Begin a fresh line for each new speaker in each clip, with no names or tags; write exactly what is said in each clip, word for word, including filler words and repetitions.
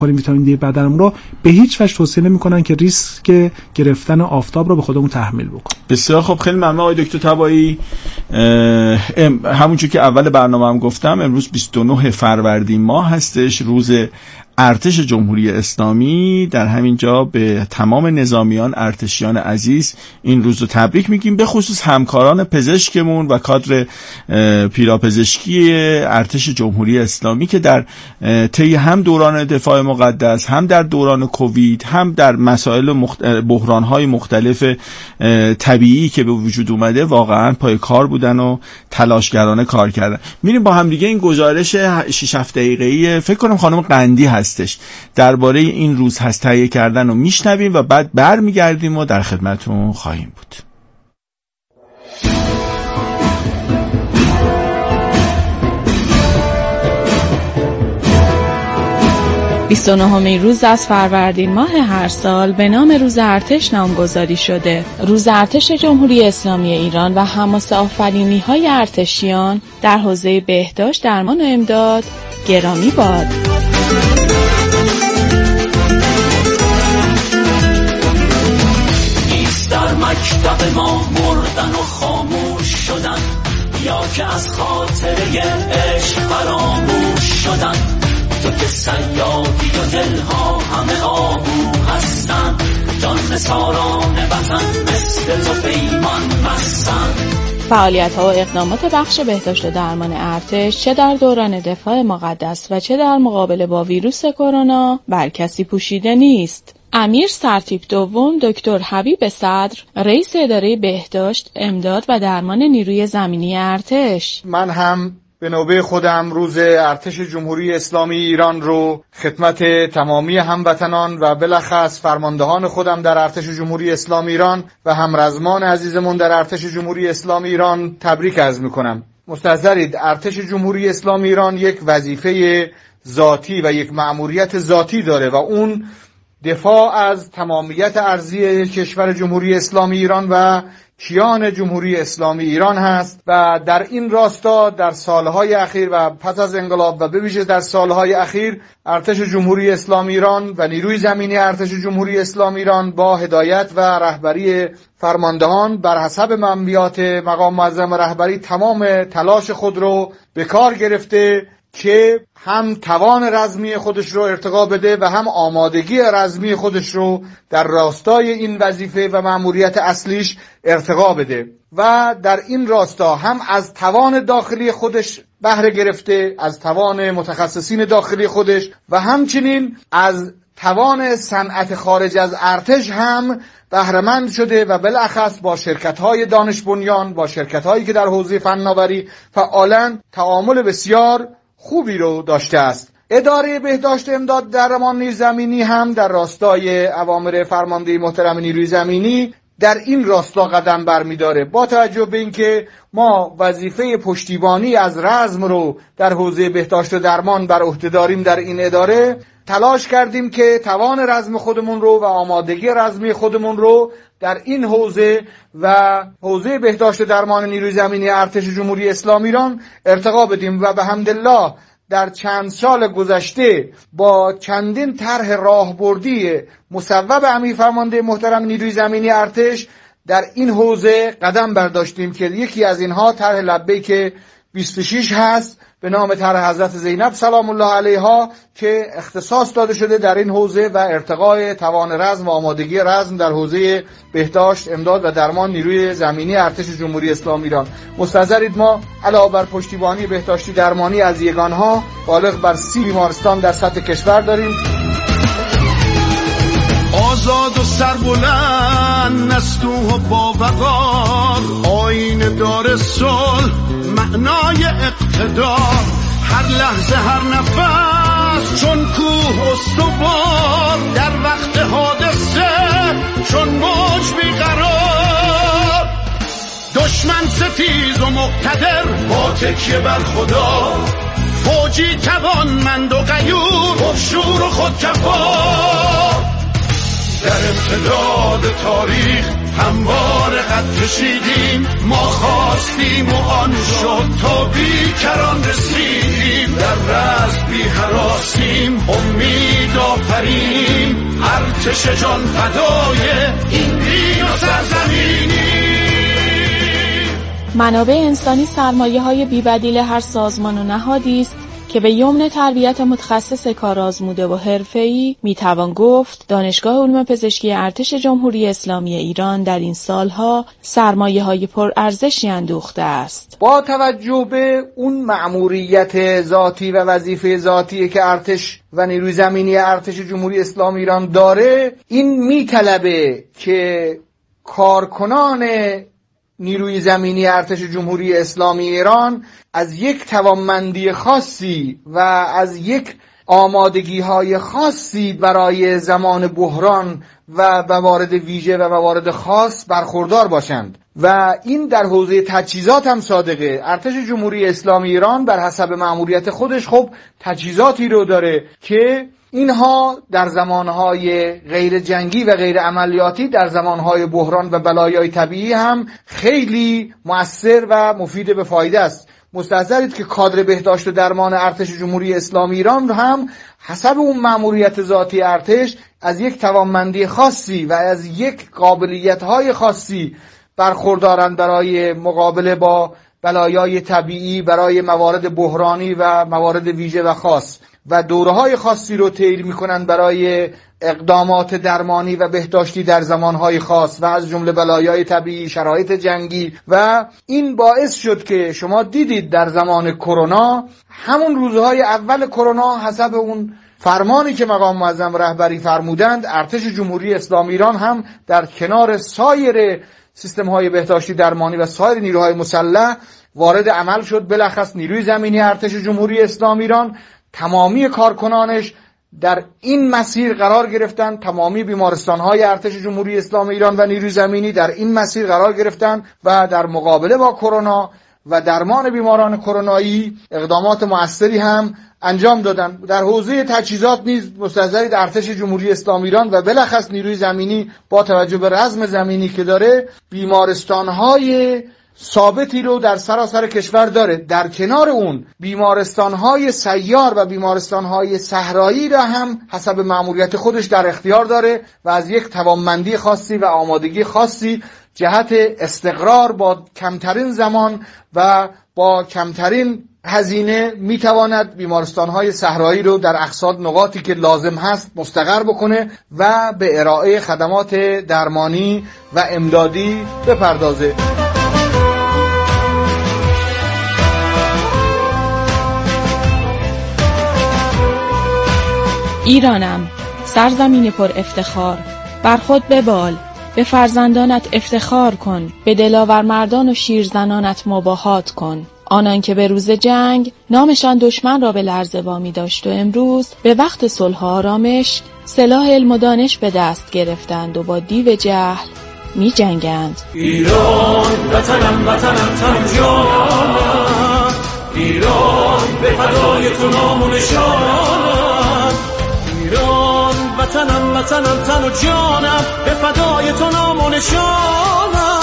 ویتامین دی بدنمون رو به هیچ وجه توصیه نمی‌کنن که ریسک گرفتن آفتاب رو به خودمون تحمیل بکنیم.
بسیار خب، خیلی ممنون آقای دکتر طباطی. همونجور که اول برنامه هم گفتم، امروز بیست و نه فروردین ماه هستش، روز ارتش جمهوری اسلامی. در همین جا به تمام نظامیان ارتشیان عزیز این روز رو تبریک میگیم، به خصوص همکاران پزشکمون و کادر پیراپزشکی ارتش جمهوری اسلامی که در طی هم دوران دفاع مقدس، هم در دوران کووید، هم در مسائل مخت... بحران‌های مختلف طبیعی که به وجود اومده واقعا پای کار بودن و تلاشگرانه کار کردن. میریم با هم دیگه این گزارش شش هفت دقیقه‌ای فکر کنم خانم قندی هستش درباره این روز هست تهیه کردن و میشنویم و بعد برمیگردیم و در خدمتتون خواهیم بود.
بیست و نهمین روز از فروردین ماه هر سال به نام روز ارتش نامگذاری شده. روز ارتش جمهوری اسلامی ایران و حماسه آفرینی‌های ارتشیان در حوزه بهداشت، درمان و امداد گرامی باد.
در مکتب ما مردن و خاموش شدن، یا که از خاطره عشق فراموش شدن. تو که سیادی و دلها همه آبو هستن، جان نثاران وطن مثل تو پیمان بستن.
فعالیت‌ها و اقدامات بخش بهداشت و درمان ارتش چه در دوران دفاع مقدس و چه در مقابله با ویروس کرونا بر کسی پوشیده نیست. امیر سرتیپ دوم دکتر حبیب صدر، رئیس اداره بهداشت، امداد و درمان نیروی زمینی ارتش:
من هم به نوبه خودم روز ارتش جمهوری اسلامی ایران رو خدمت تمامی هموطنان و بالاخص فرماندهان خودم در ارتش جمهوری اسلامی ایران و همرزمان عزیزمون در ارتش جمهوری اسلامی ایران تبریک عرض میکنم. مستحضرید ارتش جمهوری اسلامی ایران یک وظیفه ذاتی و یک مأموریت ذاتی داره و اون دفاع از تمامیت ارضی کشور جمهوری اسلامی ایران و کیان جمهوری اسلامی ایران هست و در این راستا در سالهای اخیر و پس از انقلاب و به ویژه در سالهای اخیر ارتش جمهوری اسلامی ایران و نیروی زمینی ارتش جمهوری اسلامی ایران با هدایت و رهبری فرماندهان بر حسب منبعات مقام معظم رهبری تمام تلاش خود رو به کار گرفته که هم توان رزمی خودش رو ارتقا بده و هم آمادگی رزمی خودش رو در راستای این وظیفه و مأموریت اصلیش ارتقا بده و در این راستا هم از توان داخلی خودش بهره گرفته، از توان متخصصین داخلی خودش و همچنین از توان صنعت خارج از ارتش هم بهره‌مند شده و بالاخص با شرکت‌های دانش بنیان، با شرکت‌هایی که در حوزه فناوری فعالن تعامل بسیار خوبی رو داشته است. اداره بهداشت امداد درمان نیروی زمینی هم در راستای اوامر فرمانده محترم نیروی زمینی در این راستا قدم برمی‌داره. با توجه به اینکه ما وظیفه پشتیبانی از رزم رو در حوزه بهداشت و درمان بر عهده داریم در این اداره، تلاش کردیم که توان رزم خودمون رو و آمادگی رزمی خودمون رو در این حوزه و حوزه بهداشت و درمان نیروی زمینی ارتش جمهوری اسلامی ایران ارتقا بدیم و به حمدالله در چند سال گذشته با چندین طرح راهبردی مصوب امیر فرمانده محترم نیروی زمینی ارتش در این حوزه قدم برداشتیم که یکی از اینها طرح لبیک بیست و شش هست به نام طرح حضرت زینب سلام الله علیها که اختصاص داده شده در این حوزه و ارتقای توان رزم و آمادگی رزم در حوزه بهداشت، امداد و درمان نیروی زمینی ارتش جمهوری اسلامی ایران. مستحضرید ما علاوه بر پشتیبانی بهداشتی درمانی از یگانها بالغ بر سی بیمارستان در سطح کشور داریم.
آزاد و سربلند نستوه و با وقار، آینه دار صلح معنای اقتدار، هر لحظه هر نفس چون کوه استوار، در وقت حادثه چون موج بیقرار، دشمن ستیز و مقتدر با تکیه بر خدا، فوجی توانمند و غیور پرشور و خودکفا، در امتداد تاریخ هموار قد کشیدیم، ما خواستیم و آن شد تا بیکران رسیدیم، در رزم بی هراسیم، امید آفرینیم، ارتش جان فدای این دین و سرزمینی.
منابع انسانی سرمایه‌های بی‌بدیل هر سازمان و نهادی است که به یمن تربیت متخصص کارآزموده و حرفه‌ای میتوان گفت دانشگاه علوم پزشکی ارتش جمهوری اسلامی ایران در این سالها سرمایه‌های پرارزشی اندوخته است.
با توجه به اون مأموریت ذاتی و وظیفه ذاتی که ارتش و نیروی زمینی ارتش جمهوری اسلامی ایران داره، این میطلبه که کارکنان نیروی زمینی ارتش جمهوری اسلامی ایران از یک توانمندی خاصی و از یک آمادگی‌های خاصی برای زمان بحران و موارد ویژه و موارد خاص برخوردار باشند و این در حوزه تجهیزات هم صادقه. ارتش جمهوری اسلامی ایران بر حسب مأموریت خودش خب تجهیزاتی رو داره که اینها در زمانهای غیر جنگی و غیر عملیاتی، در زمانهای بحران و بلایای طبیعی هم خیلی مؤثر و مفید به فایده است. مستحضرید که کادر بهداشت و درمان ارتش جمهوری اسلامی ایران هم حسب اون مأموریت ذاتی ارتش از یک توانمندی خاصی و از یک قابلیت‌های خاصی برخوردارند برای مقابله با بلایای طبیعی، برای موارد بحرانی و موارد ویژه و خاص، و دوره‌های خاصی رو طی می‌کنند برای اقدامات درمانی و بهداشتی در زمانهای خاص و از جمله بلایای طبیعی، شرایط جنگی. و این باعث شد که شما دیدید در زمان کرونا، همون روزهای اول کرونا حسب اون فرمانی که مقام معظم رهبری فرمودند، ارتش جمهوری اسلامی ایران هم در کنار سایر سیستم‌های بهداشتی درمانی و سایر نیروهای مسلح وارد عمل شد. بلخص نیروی زمینی ارتش جمهوری اسلامی ایران تمامی کارکنانش در این مسیر قرار گرفتن، تمامی بیمارستان‌های ارتش جمهوری اسلامی ایران و نیروی زمینی در این مسیر قرار گرفتن و در مقابله با کرونا و درمان بیماران کرونایی اقدامات مؤثری هم انجام دادن. در حوزه تجهیزات نیز مستحضرید ارتش جمهوری اسلامی ایران و بلخص نیروی زمینی با توجه به رزم زمینی که داره، بیمارستان‌های ثابتی رو در سراسر کشور داره. در کنار اون بیمارستان‌های سیار و بیمارستان‌های صحرایی را هم حسب مأموریت خودش در اختیار داره و از یک توانمندی خاصی و آمادگی خاصی جهت استقرار با کمترین زمان و با کمترین هزینه میتواند بیمارستان‌های صحرایی رو در اقصا نقاطی که لازم هست مستقر بکنه و به ارائه خدمات درمانی و امدادی بپردازه.
ایرانم، سرزمین پر افتخار، بر خود ببال، به فرزندانت افتخار کن، به دلاور مردان و شیرزنانت مباهات کن. آنان که به روز جنگ نامشان دشمن را به لرزه وامی داشت و امروز به وقت صلح و آرامش سلاح علم و دانش به دست گرفتند و با دیو جهل می جنگند.
ایران وطنم وطنم تن جانم، ایران به فدای تو نام و نشانم، ایران وطنم وطنم تن و جانم، به فدای تو نام و نشانم.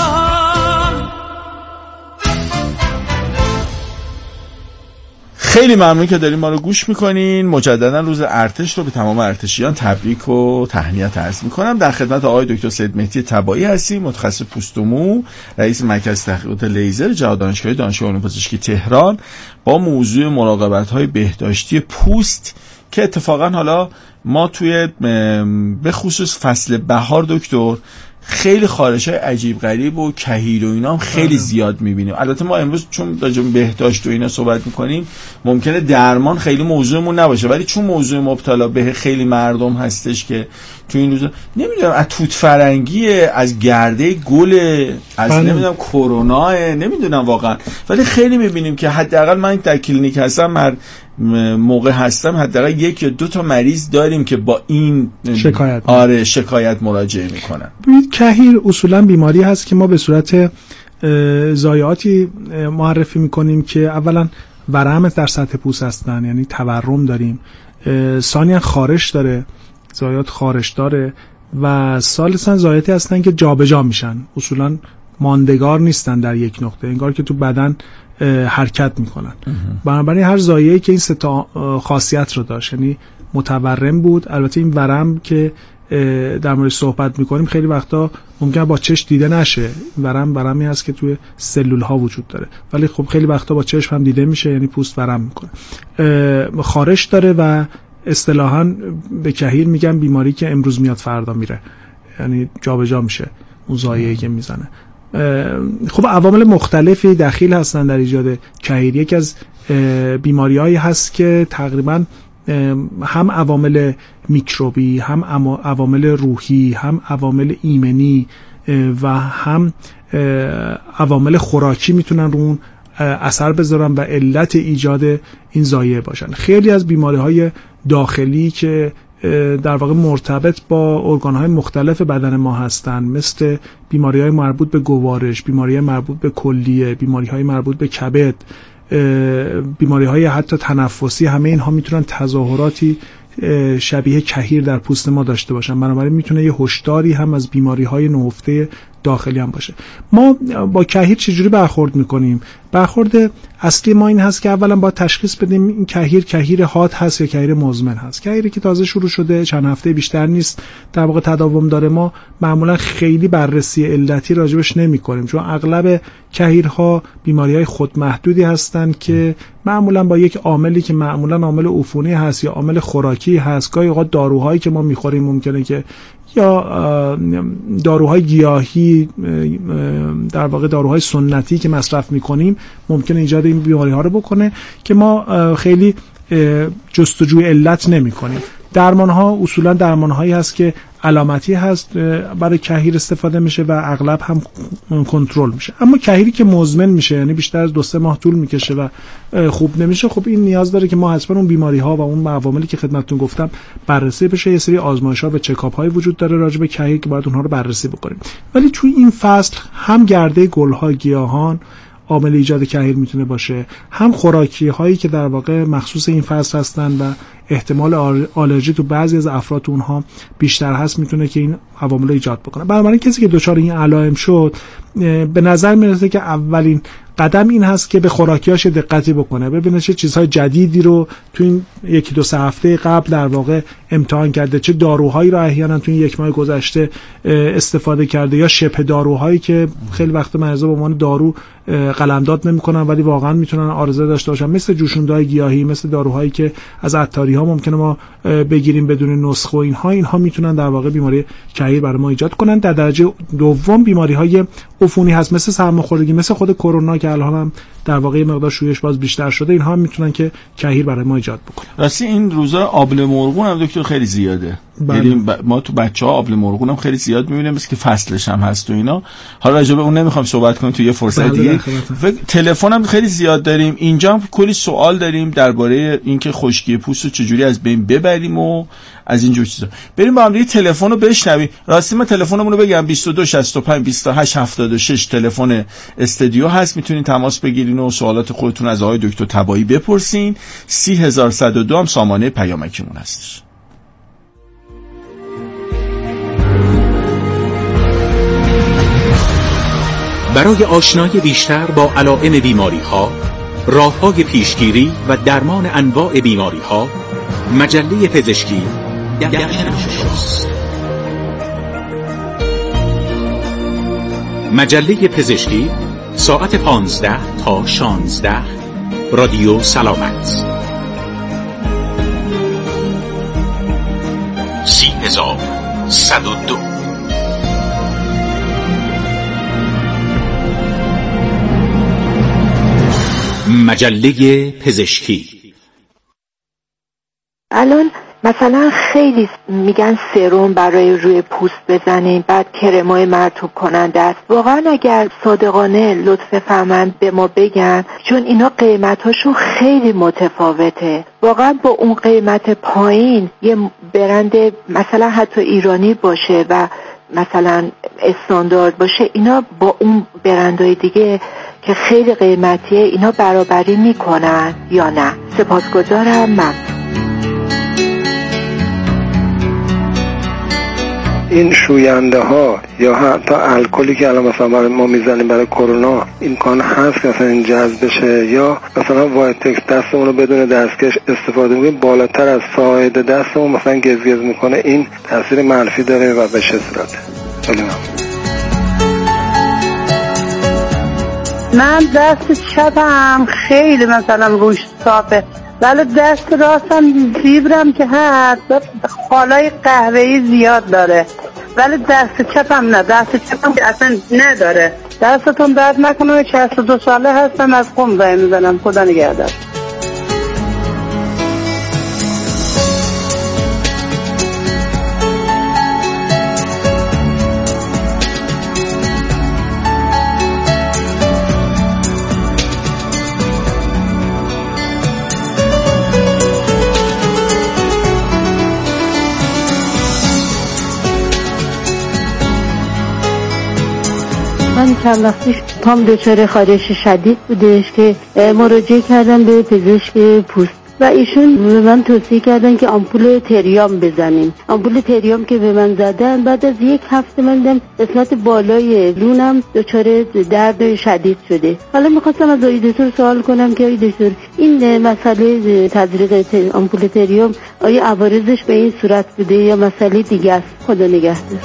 خیلی ممنون که دارین ما رو گوش میکنین. مجددا روز ارتش رو به تمام ارتشیان تبریک و تهنیت عرض میکنم. در خدمت آقای دکتر سید مهدی تبایی هستیم، متخصص پوست و مو، رئیس مرکز تحقیقات لیزر جهاد دانشگاهی دانشگاه علوم پزشکی تهران، با موضوع مراقبت‌های بهداشتی پوست که اتفاقا حالا ما توی به خصوص فصل بهار دکتر خیلی خارش‌های عجیب غریب و کهیر و اینا هم خیلی زیاد می‌بینیم. البته ما امروز چون راجع به بهداشت و اینا صحبت می‌کنیم ممکنه درمان خیلی موضوعمون نباشه، ولی چون موضوع مبتلا به خیلی مردم هستش که تو این روزا نمیدونم از توت فرنگی، از گرده گل، از نمیدونم کرونا، نمیدونم واقعا، ولی خیلی می‌بینیم که حداقل من در کلینیک هستم، هر موقع هستم حداقل یک یا دو تا مریض داریم که با این
شکایت
آره شکایت مراجعه میکنن.
ببینید کهیر اصولا بیماری هست که ما به صورت ضایعاتی معرفی میکنیم که اولا ورم در سطح پوست هستن، یعنی تورم داریم، ثانیا خارش داره، ضایعات خارش داره و ثالثاً ضایعاتی هستن که جابجا میشن، اصولاً ماندگار نیستن در یک نقطه، انگار که تو بدن حرکت میکنن. بنابراین هر ضایعه‌ای که این سه تا خاصیت رو داشت، یعنی متورم بود. البته این ورم که در مورد صحبت میکنیم خیلی وقتا ممکنه با چشم دیده نشه، ورم ورمی هست که توی سلول ها وجود داره، ولی خب خیلی وقتا با چشم هم دیده میشه، یعنی پوست ورم میکنه. خارش داره و اصطلاحاً به کهیر میگن بیماری که امروز میاد فردا میره، یعنی جابجا میشه اون ضایعه‌ای که میزنه. خب عوامل مختلفی دخیل هستن در ایجاد کهیر. یکی از بیماری‌هایی هست که تقریباً هم عوامل میکروبی، هم عوامل روحی، هم عوامل ایمنی و هم عوامل خوراکی میتونن رو اون اثر بذارن و علت ایجاد این ضایعه باشن. خیلی از بیماری‌های داخلی که در واقع مرتبط با ارگان‌های مختلف بدن ما هستن، مثل بیماری‌های مربوط به گوارش، بیماری‌های مربوط به کلیه، بیماری‌های مربوط به کبد، بیماری‌های حتی تنفسی، همه اینها میتونن تظاهراتی شبیه کهیر در پوست ما داشته باشن. بنابراین میتونه یه هشداری هم از بیماری‌های نهفته داخلی هم باشه. ما با کهیر چجوری برخورد میکنیم؟ برخورد اصلی ما این هست که اولا باید تشخیص بدیم این کهیر کهیر حاد هست یا کهیر مزمن هست. کهیری که تازه شروع شده، چند هفته بیشتر نیست، در واقع تداوم داره، ما معمولا خیلی بررسی علتی راجبش نمی کنیم، چون اغلب کهیرها بیماری‌های خودمحدودی هستند که معمولا با یک عاملی که معمولا عامل عفونی هست یا عامل خوراکی هست، گاهی اوقات داروهایی که ما میخوریم ممکنه که یا داروهای گیاهی، در واقع داروهای سنتی که مصرف میکنیم ممکنه ایجاد این بیماری ها رو بکنه که ما خیلی جستجوی علت نمی کنیم. درمان ها اصولا درمان هایی هست که علامتی هست برای کهیر استفاده میشه و اغلب هم کنترل میشه. اما کهیری که مزمن میشه، یعنی بیشتر از دو سه ماه طول میکشه و خوب نمیشه، خب این نیاز داره که ما حتما اون بیماری ها و اون عواملی که خدمتتون گفتم بررسی بشه. یه سری آزمایش ها و چکاپ های وجود داره راجع به کهیر که باید اونها رو بررسی بکنیم. ولی توی این فصل هم گرده گل ها، گیاهان عامل ایجاد کهیر میتونه باشه، هم خوراکی هایی که در واقع مخصوص این فصل هستن و احتمال آلرژی تو بعضی از افراد اونها بیشتر هست میتونه که این عوامل ایجاد بکنه. بنابراین کسی که دچار این علائم شد، به نظر میرسه که اولین قدم این هست که به خوراکیاش دقتی بکنه، ببینه چه چیزهای جدیدی رو تو این یکی دو سه هفته قبل در واقع امتحان کرده، چه داروهایی رو احیانا تو این یک ماه گذشته استفاده کرده، یا شبه داروهایی که خیلی وقت مریضا به عنوان دارو قلمداد نمی‌کنن ولی واقعا میتونن عارضه داشته باشن، مثل جوشونده‌های گیاهی، مثل داروهایی که از عطاری ها ممکنه ما بگیریم بدون نسخه و اینها اینها میتونن در واقع بیماری کهیر برای ما ایجاد کنن. در درجه دوم بیماری‌های عفونی هست، مثل سرماخوردگی، مثل خود کرونا که الان هم در واقع مقدار شویش باز بیشتر شده، اینها هم میتونن که کهیر برای ما ایجاد بکنن.
راستی این روزا آبله مرغون هم دکتر خیلی زیاده. یعنی ب... ما تو بچه‌ها آبله مرغون هم خیلی زیاد می‌بینیم، مثل که فصلش هم هست و اینا. حالا راجع به اون نمیخوام صحبت کنیم تو یه فرصت دیگه. تلفن هم خیلی زیاد داریم. اینجا هم کلی سوال داریم درباره اینکه خشکی پوست رو چجوری از بین ببریم و از این جور چیزا. بریم با هم دیگه تلفن رو بشنویم. راستی من تلفنمون رو بگم بیست و دو شصت و پنج بیست و هشت هفتاد و شش تلفن استودیو هست، میتونین تماس بگیرین و سوالات خودتون از آقای دکتر تبایی بپرسین. سی هزار و صد و دو هم سامانه پیامکمون هستش.
برای آشنایی بیشتر با علائم بیماری‌ها، راه‌های پیشگیری و درمان انواع بیماری‌ها، مجله پزشکی در شماست. مجله پزشکی ساعت پانزده تا شانزده، رادیو سلامت. سی هزار و صد و دو. مجله پزشکی.
الان مثلا خیلی میگن سرم برای روی پوست بزنیم، بعد کرمای مرطوب کننده است. واقعا اگر صادقانه لطف فرمند به ما بگن، چون اینا قیمتاشون خیلی متفاوته. واقعا با اون قیمت پایین یه برند مثلا حتی ایرانی باشه و مثلا استاندارد باشه، اینا با اون برندهای دیگه که خیلی قیمتیه اینا برابری میکنن یا نه؟ سپاسگزارم. من
این شوینده ها یا حتی الکلی که الان مثلا برای ما میزنیم برای کرونا امکان هست که مثلا این جذب بشه، یا مثلا وایتکس دستمون رو بدون دستکش استفاده می‌کنیم بالاتر از ساعد دستمون مثلا گزگز میکنه، این تاثیر منفی داره و به چه صورته؟ خیلی ممنون.
من دست چپم خیلی مثلا روش صافه، ولی دست راستم زیبرم که هست خالای قهوه‌ای زیاد داره، ولی دست چپم نه، دست چپم اصلا نداره. دستتون درد نکنه، شصت و دو ساله هستم، از قم زنگ میزنم. خدا نگهدار.
من چند وقتش پام دچار خارش شدید بودش که مراجعه کردم به پزشک پوست و ایشون به من توصیه کردن که آمپول تریام بزنیم. آمپول تریام که به من زدن، بعد از یک هفته من دیدم قسمت بالای لونم دچار درد شدید شده. حالا میخواستم از آقای دکتر سوال کنم که آقای دکتر این مسئله تزریق آمپول تریام آیا عوارضش به این صورت بوده یا مسئله دیگه است؟ خدا نگهدار.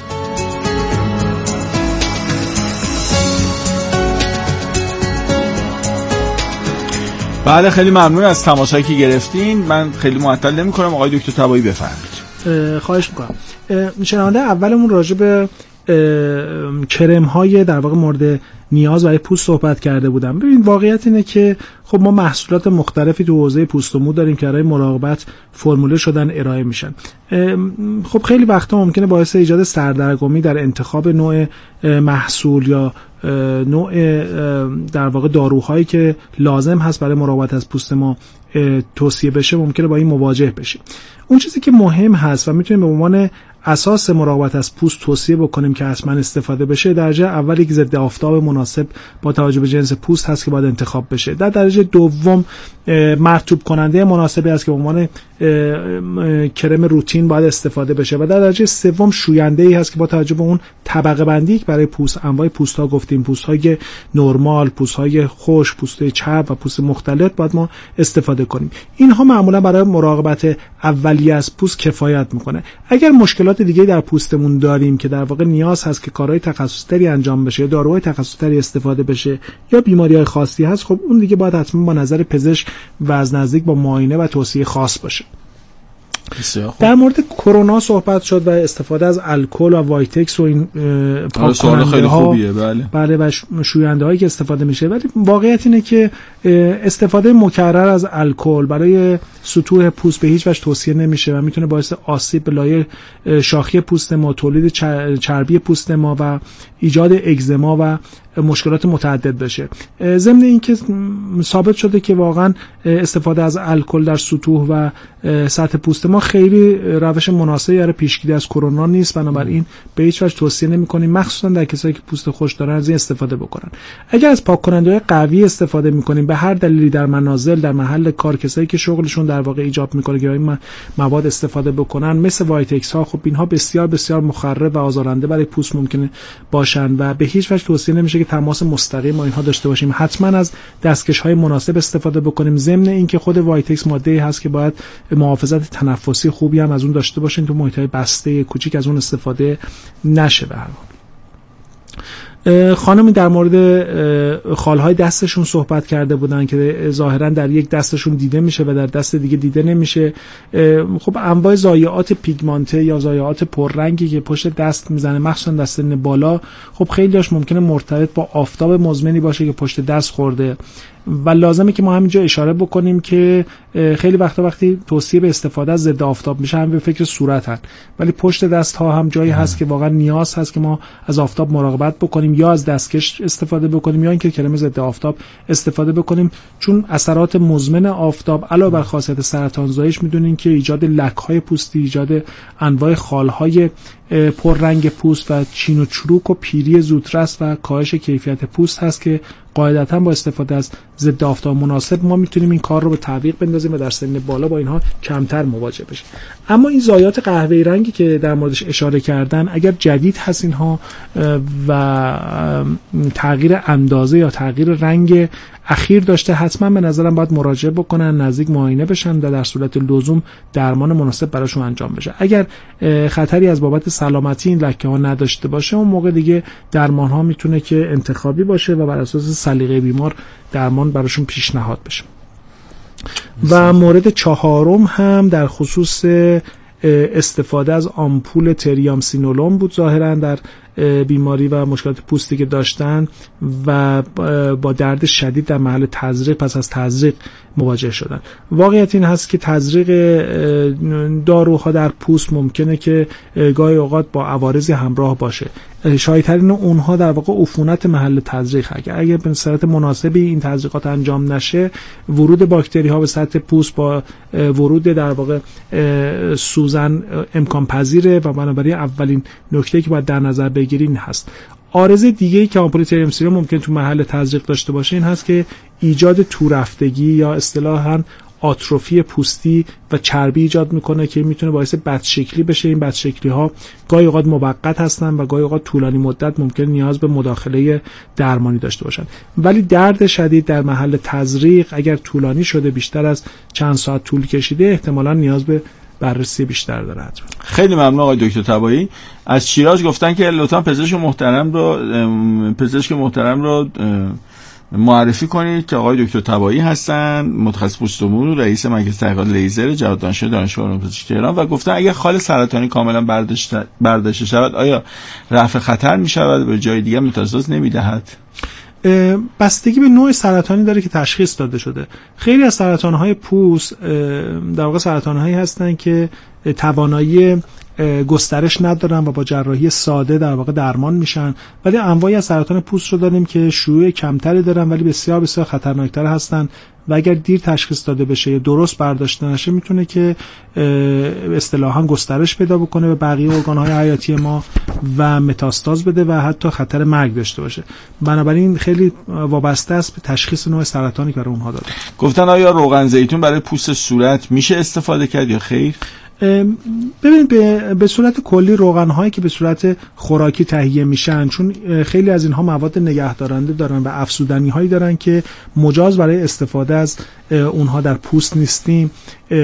بله، خیلی ممنون از تماسایی که گرفتین. من خیلی معطل نمی‌کنم، آقای دکتر طبایی بفرمایید.
خواهش می‌کنم. شنونده اولمون راجع به کرم‌های در واقع مورد نیاز برای پوست صحبت کرده بودم. ببین واقعیت اینه که خب ما محصولات مختلفی تو حوزه پوست و مو داریم که برای مراقبت فرموله شدن، ارائه میشن. خب خیلی وقتا ممکنه باعث ایجاد سردرگمی در انتخاب نوع محصول یا نوع در واقع داروهایی که لازم هست برای مراقبت از پوست ما توصیه بشه، ممکنه با این مواجه بشیم. اون چیزی که مهم هست و میتونیم به عنوان اساس مراقبت از پوست توصیه بکنیم که حتما استفاده بشه، درجه اول یک ضد آفتاب مناسب با توجه به جنس پوست هست که باید انتخاب بشه. در درجه دوم مرطوب کننده مناسبی هست که به عنوان کرم روتین باید استفاده بشه و در درجه سوم شوینده ای هست که با توجه به اون طبقه بندی که برای پوست، انواع پوست ها گفتیم، پوست های نرمال، پوست های خشک، پوست چرب و پوست مختلط باید ما استفاده کنیم. اینها معمولا برای مراقبت اولیه از پوست کفایت میکنه. اگر مشکلات دیگه در پوستمون داریم که در واقع نیاز هست که کارهای تخصصی انجام بشه یا داروهای تخصصی استفاده بشه یا بیماری‌های خاصی هست، خب اون دیگه باید حتما با نظر پزشک و از نزدیک با معاینه و توصیه خاص باشه. در مورد کرونا صحبت شد و استفاده از الکل و وایتکس و این پاک کننده ها، بله بله و شوینده هایی که استفاده میشه، ولی واقعیت اینه که استفاده مکرر از الکل برای سطوح پوست به هیچ وجه توصیه نمیشه و میتونه باعث آسیب به لایه شاخی پوست ما، تولید چربی پوست ما و ایجاد اگزما و مشکلات متعدد بشه. ضمن اینکه ثابت شده که واقعا استفاده از الکل در سطوح و سطح پوست ما خیلی روش مناسبی برای پیشگیری از کرونا نیست، بنابراین به هیچ وجه توصیه نمی‌کنیم، مخصوصا در کسایی که پوست خشک دارن از این استفاده بکنن. اگر از پاک کننده‌های قوی استفاده می‌کنیم به هر دلیلی در منازل، در محل کار، کسایی که شغلشون در واقع ایجاب می‌کنه که این مواد استفاده بکنن مثل وایتکس ها، خب اینها بسیار بسیار مخرب و آزارنده برای پوست ممکنه باشن و به هیچ وجه توصیه نمیشه که تماس مستقیم با اینها داشته باشیم. حتما از دستکش‌های مناسب استفاده بکنیم. ضمن اینکه خود وایتکس ماده‌ای هست که باید محافظت تنفسی خوبی هم از اون داشته باشین، تو محیط‌های بسته کوچیک از اون استفاده نشه. به هر حال خانمی در مورد خالهای دستشون صحبت کرده بودن که ظاهرا در یک دستشون دیده میشه و در دست دیگه دیده نمیشه. خب انواع ضایعات پیگمانته یا ضایعات پررنگی که پشت دست میزنه، مخصوصا دست بالا، خب خیلی هاش ممکنه مرتبط با آفتاب مزمنی باشه که پشت دست خورده و لازمه که ما همینجا اشاره بکنیم که خیلی وقتا وقتی توصیه به استفاده از ضد آفتاب میشه هم به فکر صورت هست، ولی پشت دست ها هم جایی هست که واقعا نیاز هست که ما از آفتاب مراقبت بکنیم، یا از دستکش استفاده بکنیم یا اینکه کرم ضد آفتاب استفاده بکنیم، چون اثرات مزمن آفتاب علاوه بر خاصیت سرطانزاییش میدونین که ایجاد لک‌های پوستی، ایجاد انواع خالهای پررنگ پوست و چین و چروک و پیری زودرس و کاهش کیفیت پوست هست که قاعدتا با استفاده از ضد آفتاب مناسب ما میتونیم این کار رو به تعویق بندازیم و در سن بالا با اینها کمتر مواجه بشیم. اما این ضایعات قهوه‌ای رنگی که در موردش اشاره کردن اگر جدید هست اینها و تغییر اندازه یا تغییر رنگ اخیر داشته، حتما به نظرم باید مراجعه بکنن، نزدیک معاینه بشن و در صورت لزوم درمان مناسب براشون انجام بشه. اگر خطری از بابت سلامتی این لکه ها نداشته باشه، اون موقع دیگه درمان ها میتونه که انتخابی باشه و بر اساس سلیقه بیمار درمان براشون پیشنهاد بشه. و مورد چهارم هم در خصوص استفاده از آمپول تریامسینولون بود، ظاهرا در بیماری و مشکلات پوستی که داشتن و با درد شدید در محل تزریق پس از تزریق مواجه شدن. واقعیت این هست که تزریق داروها در پوست ممکنه که گاهی اوقات با عوارضی همراه باشه. شایع‌ترین اونها در واقع عفونت محل تزریق. اگر اگر به صورت مناسبی این تزریقات انجام نشه، ورود باکتری ها به سطح پوست با ورود در واقع سوزن امکان پذیره و بنابراین اولین نکته که باید در نظر بگیرین هست. عارضه دیگه‌ای که آمپول تریامسینولون ممکن تو محل تزریق داشته باشه این هست که ایجاد تورفتگی یا اصطلاحاً آتروفی پوستی و چربی ایجاد میکنه که میتونه باعث بدشکلی بشه. این بدشکلی ها گاهی اوقات موقت هستن و گاهی اوقات طولانی مدت ممکن نیاز به مداخله درمانی داشته باشن. ولی درد شدید در محل تزریق اگر طولانی شده، بیشتر از چند ساعت طول کشیده، احتمالاً نیاز به بررسی بیشتر داره.
خیلی ممنون آقای دکتر طبایی. از شیراز گفتن که لطفا پزشک محترم رو پزشک محترم رو معرفی کنید که آقای دکتر طبایی هستن، متخصص پوست و مو، رئیس مرکز تحقیقات لیزر جواد دانشگاه دانشگاه علوم پزشکی تهران، و گفتن اگر خال سرطانی کاملا برداشت برداشته شود آیا رفع خطر می شود به جای دیگه متاساس نمی دهد؟
بستگی به نوع سرطانی داره که تشخیص داده شده. خیلی از سرطان‌های پوست در واقع سرطان‌هایی هستن که توانایی گسترش ندارن و با جراحی ساده در واقع درمان میشن، ولی انواعی از سرطان پوست رو داریم که شیوع کمتری دارن ولی بسیار بسیار خطرناکتر هستن و اگر دیر تشخیص داده بشه یا درست برداشته نشه میتونه که اصطلاحاً گسترش پیدا بکنه به بقیه ارگان‌های حیاتی ما و متاستاز بده و حتی خطر مرگ داشته باشه. بنابراین خیلی وابسته است به تشخیص نوع سرطانی که برای اونها داره.
گفتن آیا روغن زیتون برای پوست صورت میشه استفاده کرد یا خیر؟
ببینید به, به صورت کلی روغن‌هایی که به صورت خوراکی تهیه میشن، چون خیلی از اینها مواد نگهدارنده دارن و افزودنی‌هایی دارن که مجاز برای استفاده از اونها در پوست نیستیم،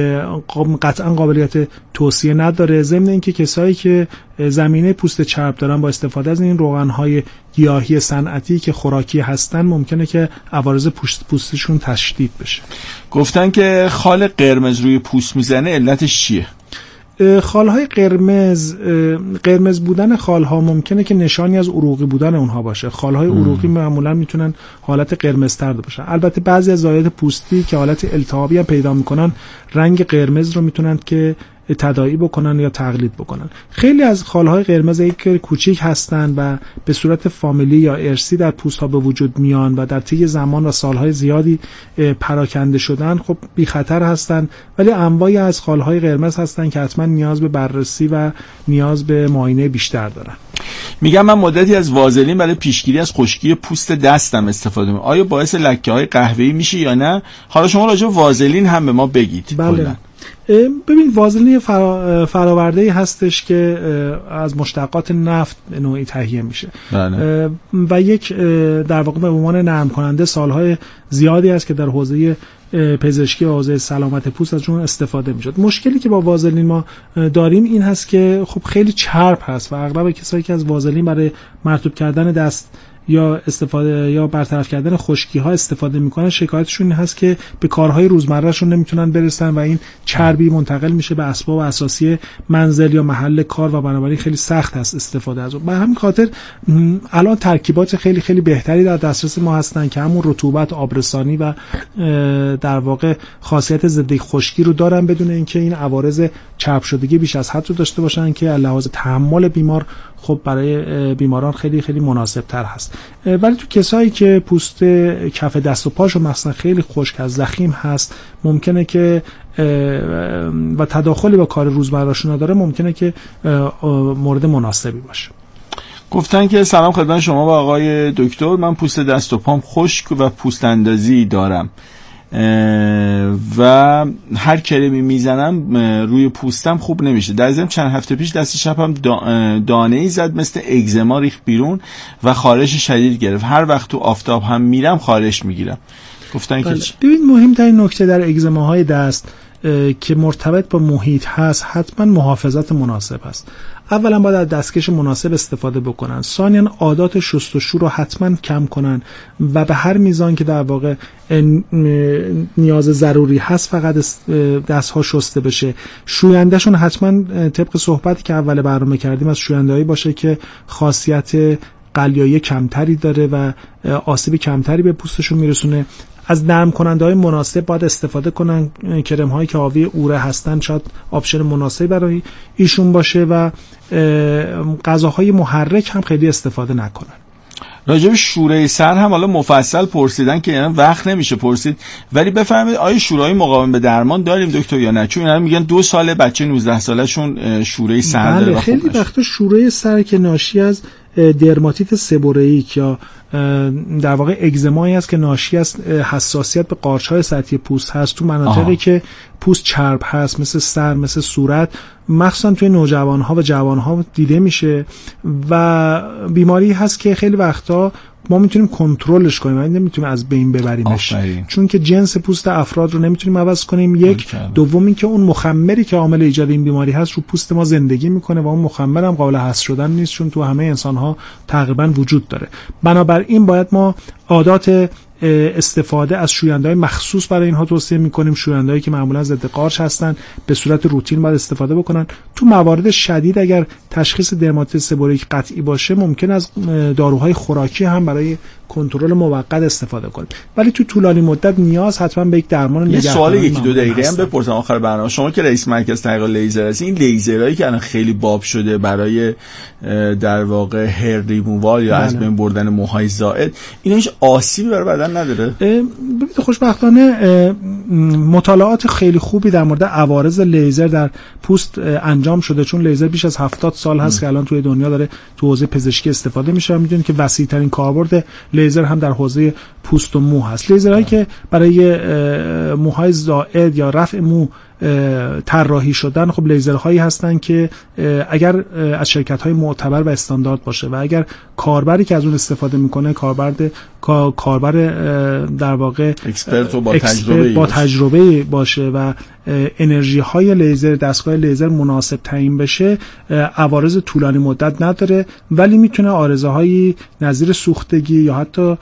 قطعا قابلیت توصیه نداره. ضمن اینکه کسایی که زمینه پوست چرب دارن با استفاده از این روغن‌های گیاهی صنعتی که خوراکی هستن ممکنه که عوارض پوست پوستشون تشدید بشه.
گفتن که خال قرمز روی پوست میزنه، علتش چیه؟
خالهای قرمز قرمز بودن خالها ممکنه که نشانی از عروقی بودن اونها باشه. خالهای عروقی معمولا میتونن حالت قرمزتر باشن. البته بعضی از ضایعات پوستی که حالت التهابی هم پیدا میکنن رنگ قرمز رو میتونن که تداعی بکنن یا تقلید بکنن. خیلی از خالهای قرمز یک کوچیک هستن و به صورت فامیلی یا ارثی در پوست ها به وجود میان و در طی زمان و سالهای زیادی پراکنده شدن خب بی خطر هستن، ولی انواعی از خالهای قرمز هستن که حتما نیاز به بررسی و نیاز به معاینه بیشتر دارن.
میگم من مدتی از وازلین برای پیشگیری از خشکی پوست دستم استفاده میکنم. آیا باعث لکه‌های قهوه‌ای میشه یا نه؟ حالا شما راجع به وازلین هم به ما بگید.
بله. ببین وازلین فرا... فراورده‌ای هستش که از مشتقات نفت نوعی تهیه میشه. بله. و یک در واقع به عنوان نرم کننده سالهای زیادی است که در حوزه پزشکی و حوزه سلامت پوست از اون استفاده میشد. مشکلی که با وازلین ما داریم این هست که خب خیلی چرب هست و اغلب کسایی که از وازلین برای مرطوب کردن دست یا استفاده یا برطرف کردن خشکی ها استفاده میکنن شکایتشون این هست که به کارهای روزمرهشون نمیتونن برسن و این چربی منتقل میشه به اسباب اساسی منزل یا محل کار و بنابراین خیلی سخت است استفاده از اون. به همین خاطر الان ترکیبات خیلی خیلی بهتری در دسترس ما هستن که همون رطوبت، آبرسانی و در واقع خاصیت ضد خشکی رو دارن بدون اینکه این عوارض چرب شدگی بیش از حد رو داشته باشن که لحاظ تحمل بیمار خب برای بیماران خیلی خیلی مناسب تر هست. ولی تو کسایی که پوست کف دست و پاشو مثلا خیلی خشک از زخیم هست ممکنه که و تداخلی با کار روزمرهشون نداره ممکنه که مورد مناسبی باشه.
گفتن که سلام خدمت شما و آقای دکتر، من پوست دست و پام خشک و پوست اندازی دارم و هر کرمی میزنم روی پوستم خوب نمیشه. در ضمن چند هفته پیش دست چپم دانه ای زد، مثل اگزما ریخت بیرون و خارش شدید گرفت. هر وقت تو آفتاب هم میرم خارش میگیرم. گفتن که
ببین مهمترین نکته در اگزماهای دست که مرتبط با محیط هست حتما محافظت مناسب هست. اولا باید از دستکش مناسب استفاده بکنن، ثانیا عادات شستشو رو حتما کم کنن و به هر میزان که در واقع نیاز ضروری هست فقط دستها شسته بشه. شویندهشون حتما طبق صحبتی که اول برنامه کردیم از شوینده‌ای باشه که خاصیت قلیایی کمتری داره و آسیب کمتری به پوستشون میرسونه. از نرم کننده های مناسب باید استفاده کنن، کرم هایی که حاوی اوره هستن شاید آپشن مناسبی برای ایشون باشه و غذاهای محرک هم خیلی استفاده نکنن.
راجب شوره سر هم حالا مفصل پرسیدن که یعنی وقت نمیشه پرسید، ولی بفرمایید آیا شوره‌های مقاوم به درمان داریم دکتر یا نه؟ چون اینا میگن دو ساله بچه نوزده سالشون شوره سر
بله
داره.
خیلی وقتا شوره سر که ناشی از درماتیت سبورئیک یا در واقع اگزمایی است که ناشی از حساسیت به قارچ‌های سطحی پوست هست تو مناطقی آه. که پوست چرب هست، مثل سر، مثل صورت، مخصوصا توی نوجوان‌ها و جوان‌ها دیده میشه و بیماری هست که خیلی وقتا ما میتونیم کنترلش کنیم ولی نمیتونیم از بین ببریمش، چون که جنس پوست افراد رو نمیتونیم عوض کنیم. یک دوم این که اون مخمری که عامل ایجاد این بیماری هست رو پوست ما زندگی میکنه و اون مخمر هم قابل حذف شدن نیست، چون تو همه انسان‌ها تقریبا وجود داره. بنابراین باید ما عادات استفاده از شوینده‌های مخصوص برای اینها توصیه می‌کنیم، شوینده‌ای که معمولا ضد قارچ هستن به صورت روتین باید استفاده بکنن. تو موارد شدید اگر تشخیص درماتیت سبورئیک قطعی باشه ممکن از داروهای خوراکی هم برای کنترل موقت استفاده کنیم، ولی تو طولانی مدت نیاز حتما به یک درمان نگهداری.
یه سوال یکی دو دقیقه هم بپرسم آخر برنامه. شما که رئیس مرکز تحقیق لیزر هستین، این لیزرایی که الان خیلی باب شده برای در واقع هیر ریمووال یا از بین بردن موهای زائد، اینا هیچ آسیبی برای بدن نداره؟
ببینید خوشبختانه مطالعات خیلی خوبی در مورد عوارض لیزر در پوست انجام شده، چون لیزر بیش از هفتاد سال هست ام. که الان توی دنیا داره تو حوزه پزشکی استفاده میشه. میدونید که وسیع‌ترین کاربرد لیزر هم در حوزه پوست و مو هست. لیزرهایی که برای موهای زائد یا رفع مو طراحی شدن، خب لیزرهایی هستن که اگر از شرکت‌های معتبر و استاندارد باشه و اگر کاربری که از اون استفاده میکنه کاربر کاربر در واقع
اکسپرت و با تجربه
با تجربه باشه و انرژی های لیزر دستگاه لیزر مناسب تعیین بشه، عوارض طولانی مدت نداره، ولی میتونه عارضه هایی نظیر سوختگی یا حتی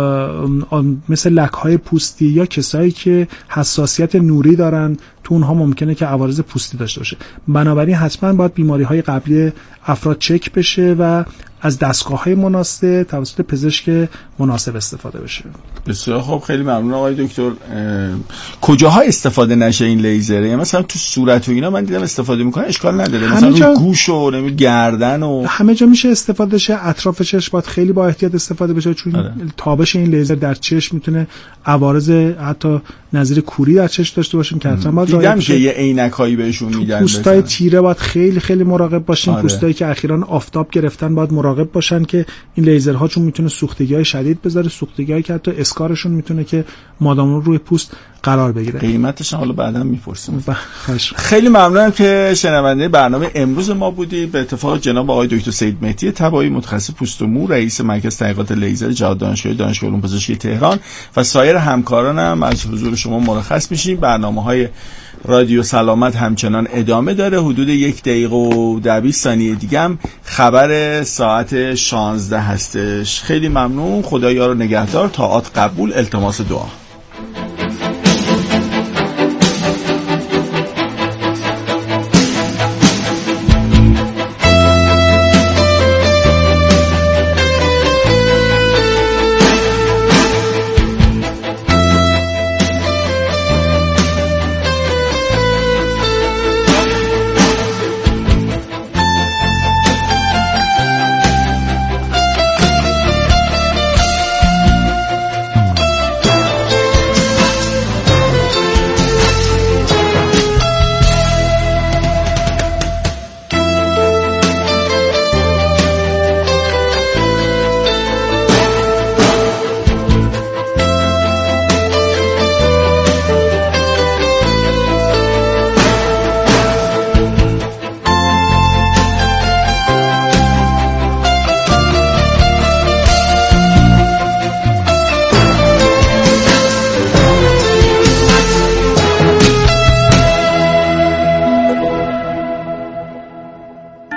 مثل لک های پوستی یا کسایی که حساسیت نوری دارن تو اونها ممکنه که عوارض پوستی داشته باشه. بنابراین حتما باید بیماری های قبلی افراد چک بشه و از دستگاه‌های مناسب توسط پزشک مناسب استفاده بشه.
بسیار خوب، خیلی ممنون آقای دکتر. کجاها استفاده نشه این لیزره؟ مثلا تو صورت و اینا من دیدم استفاده میکنه، اشکال نداره، مثلا روی گوش و نمی گردن و
همه جا میشه استفاده شه. اطراف چشم باید خیلی با احتیاط استفاده بشه، چون آره. تابش این لیزر در چشم میتونه عوارض حتی نظیر کوری در چشم داشته باشیم که حتما باید
دیدم که یه عینکایی بهشون میدن.
پوستای تیره باید خیلی خیلی مراقب باشیم. آره. پوستایی که اخیراً آفتاب گرفتن باید مراقب باشن که این لیزرها چون میتونه سوختگی‌های شدید بذاره، سوختگی‌هایی که حتی اسکارشون میتونه که مادام روی پوست قرار بگیره.
قیمتش حالا بعداً میپرسیم. خیلی ممنونم که شنونده برنامه امروز ما بودی. به اتفاق جناب آقای دکتر سید مهدی تبایی، متخصص پوست و مو، رئیس مرکز تحقیقات لیزر جهاد دانشگاهی دانشگاه علوم پزشکی تهران و سایر همکارانم از حضور شما مرخص میشیم. برنامه‌های رادیو سلامت همچنان ادامه داره. حدود یک دقیقه و ده بیست ثانیه دیگه هم خبر ساعت شانزده هستش. خیلی ممنون. خدا یار و نگهدار. طاعات قبول. التماس دعا.